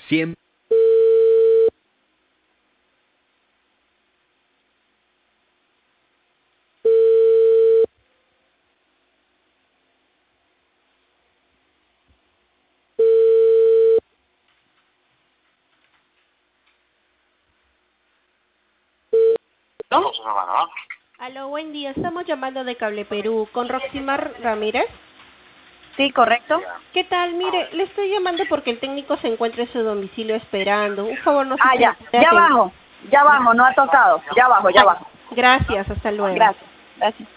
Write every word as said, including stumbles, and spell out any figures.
Siempre. ¿No? Aló, buen día. Estamos llamando de Cable Perú con Roximar Ramírez. Sí, correcto. ¿Qué tal? Mire, le estoy llamando porque el técnico se encuentra en su domicilio esperando. Un favor, no sé Ah, si ya, me puede ya atender. abajo, ya abajo, no ha tocado, ya abajo, ya abajo. Gracias, hasta luego. Gracias, gracias.